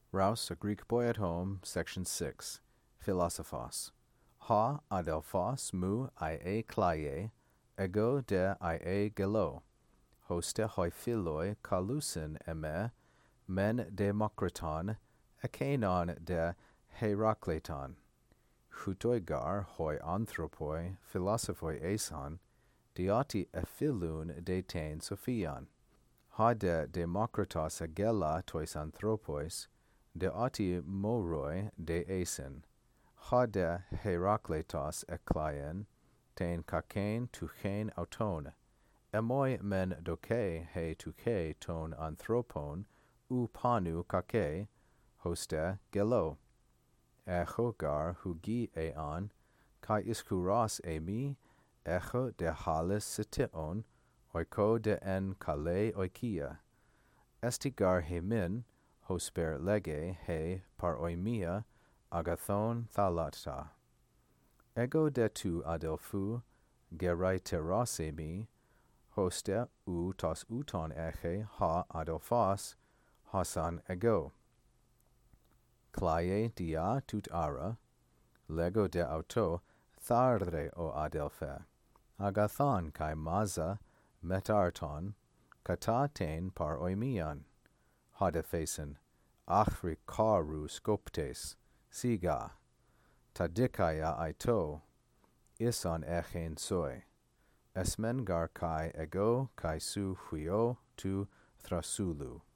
Rouse, A Greek Boy at Home, Section 6, Philosophos. Ha adelphos mu ie klaie, ego de ie gelo. Hoste hoi philoi kalusin eme, men Demokriton, ekenon de Herakleton. Hutoigar hoi anthropoi philosophoi eson, dioti ephilun de tain sophion. Ha de Demokritos agela tois anthropos, deoti moroi de esin. Ha de Herakletos eklaien, tain kakein tuchein auton. Emoi men doke he tuke ton anthropon, u panu kake, hoste gelo. Echo gar hugi eon, kai iskuros emi, echo de halis sition, oiko de en kale oikia. Estigar he min, hosper lege he par oimia, agathon thalata. Ego de tu adelphu, geraiteros emi, hoste u tos uton eche ha adelphos, hosan ego. Klaie dia tut ara, lego de auto, tharre o adelphe, agathon kai maza, metarton, kata tein par oimian, hadephasen, achri karu skoptes, siga, tadikaya aito, ison echen soi, esmen gar kai ego kai su huio tu thrasulu.